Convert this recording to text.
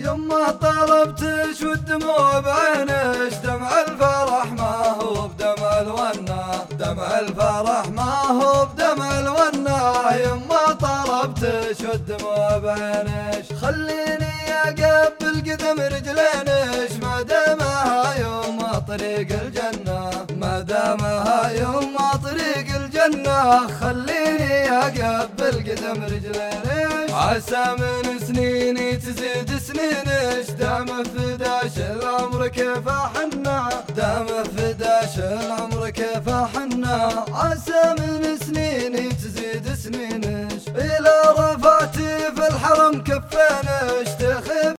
يما طلبتش والدموع بعينش، دمع الفرح ما هو بدمع الونة، دمع الفرح ما هو بدمع الونة. يما طلبتش والدموع بعينش، خليني اقبل قدم رجلينش، ما دامها يما طريق الجنة، ما دامها يما طريق الجنة. خليني اقبل قدم رجلينش، عسى من سنيني تزيد سنينش، دام فداش العمر كيف حنا، دام فداش العمر كيف حنا. عسى من سنيني